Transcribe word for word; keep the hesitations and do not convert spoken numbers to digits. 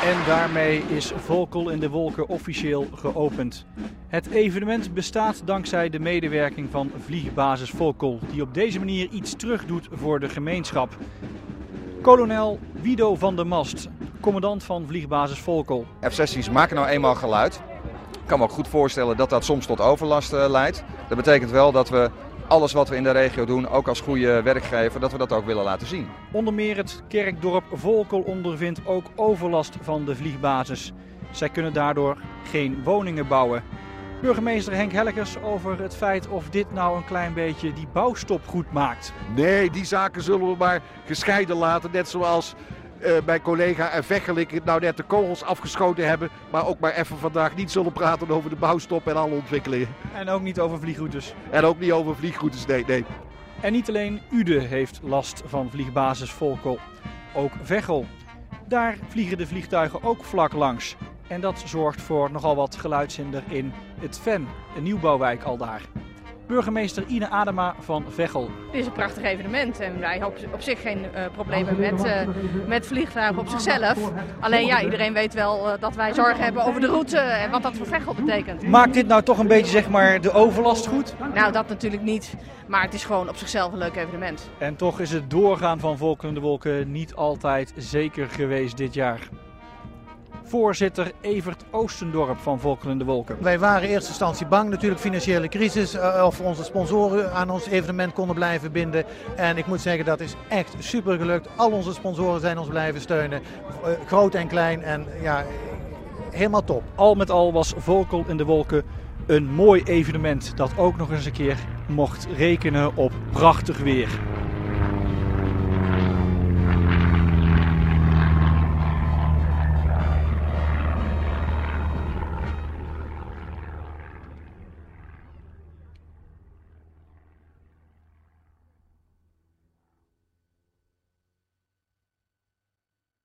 En daarmee is Volkel in de Wolken officieel geopend. Het evenement bestaat dankzij de medewerking van Vliegbasis Volkel, die op deze manier iets terugdoet voor de gemeenschap. Kolonel Wido van der Mast, commandant van Vliegbasis Volkel. F zestien's maken nou eenmaal geluid. Ik kan me ook goed voorstellen dat dat soms tot overlast uh, leidt. Dat betekent wel dat we alles wat we in de regio doen, ook als goede werkgever, dat we dat ook willen laten zien. Onder meer het kerkdorp Volkel ondervindt ook overlast van de vliegbasis. Zij kunnen daardoor geen woningen bouwen. Burgemeester Henk Hellekers over het feit of dit nou een klein beetje die bouwstop goed maakt. Nee, die zaken zullen we maar gescheiden laten. Net zoals uh, mijn collega en Vechelik nou net de kogels afgeschoten hebben. Maar ook maar even vandaag niet zullen praten over de bouwstop en alle ontwikkelingen. En ook niet over vliegroutes. En ook niet over vliegroutes, nee, nee. En niet alleen Uden heeft last van Vliegbasis Volkel. Ook Veghel. Daar vliegen de vliegtuigen ook vlak langs. En dat zorgt voor nogal wat geluidshinder in het Ven, een nieuwbouwwijk aldaar. Burgemeester Ine Adema van Veghel. Het is een prachtig evenement en wij hebben op zich geen uh, problemen met, uh, met vliegtuigen op zichzelf. Alleen ja, iedereen weet wel uh, dat wij zorgen hebben over de route en wat dat voor Veghel betekent. Maakt dit nou toch een beetje zeg maar de overlast goed? Nou, dat natuurlijk niet, maar het is gewoon op zichzelf een leuk evenement. En toch is het doorgaan van Volkel in de Wolken niet altijd zeker geweest dit jaar. Voorzitter Evert Oostendorp van Volkel in de Wolken. Wij waren in eerste instantie bang, natuurlijk financiële crisis, uh, of onze sponsoren aan ons evenement konden blijven binden. En ik moet zeggen, dat is echt super gelukt. Al onze sponsoren zijn ons blijven steunen, uh, groot en klein en ja, helemaal top. Al met al was Volkel in de Wolken een mooi evenement dat ook nog eens een keer mocht rekenen op prachtig weer.